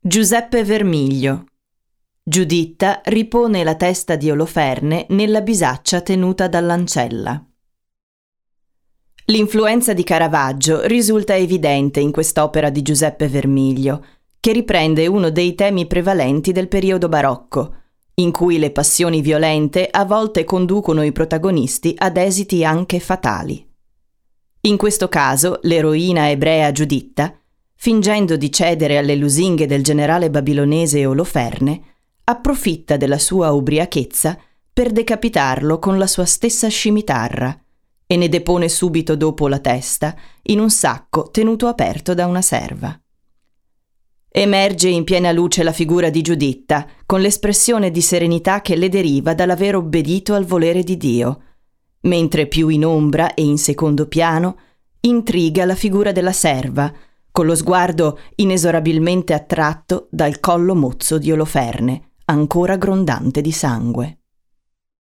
Giuseppe Vermiglio. Giuditta ripone la testa di Oloferne nella bisaccia tenuta dall'ancella. L'influenza di Caravaggio risulta evidente in quest'opera di Giuseppe Vermiglio, che riprende uno dei temi prevalenti del periodo barocco, in cui le passioni violente a volte conducono i protagonisti ad esiti anche fatali. In questo caso, l'eroina ebrea Giuditta, fingendo di cedere alle lusinghe del generale babilonese Oloferne, approfitta della sua ubriachezza per decapitarlo con la sua stessa scimitarra e ne depone subito dopo la testa in un sacco tenuto aperto da una serva. Emerge in piena luce la figura di Giuditta, con l'espressione di serenità che le deriva dall'aver obbedito al volere di Dio, mentre più in ombra e in secondo piano intriga la figura della serva, con lo sguardo inesorabilmente attratto dal collo mozzo di Oloferne, ancora grondante di sangue.